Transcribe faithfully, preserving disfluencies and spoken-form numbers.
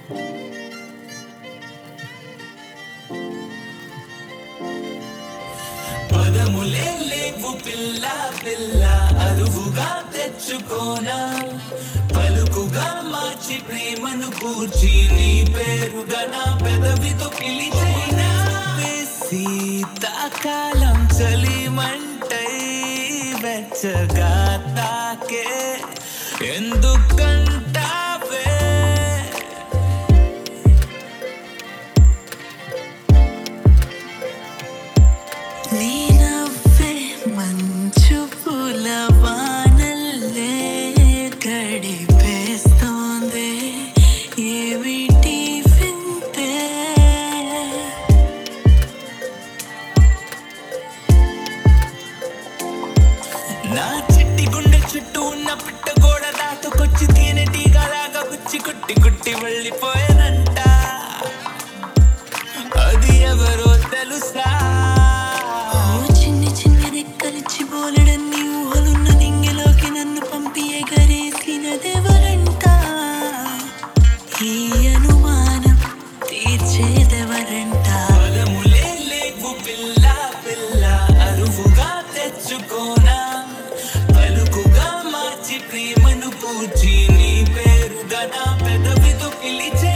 పదములే లేవు పిల్ల పిల్ల అరువుగా తెచ్చుకోనా పలుకుగా మార్చి ప్రేమను కూర్చి నీ పేరుగా నా పెదవితో పిలిచేనా శీతాకాలం చలిమంటై వెచ్చగా తాకే ఎందుకంటావే నీ నవ్వే మంచు పూల వానల్లే గడిపేస్తోంది ఏమిటి వింతే నా చిట్టి గుండె చుట్టూ ఉన్న పిట్ట గోడ దాటుకొచ్చి తేనెటీగా లాగా గుచ్చి కుట్టి కుట్టి వెళ్ళిపోయానంట అది ఎవరో తెలుసా ఓ చిన్ని చిన్ని రెక్కలిచ్చి బోలెడన్ని ఊహలున్న నింగిలోకి నన్ను పంపి ఎగరేసినదెవరంట ఈ అనుమానం తీర్చేదెవరంట పదములే లేవు పిల్ల పిల్ల అరువుగా తెచ్చుకోనా పలుకుగా మార్చి ప్రేమను పూచి నీ పేరుగా నా పెదవితో పిలిచే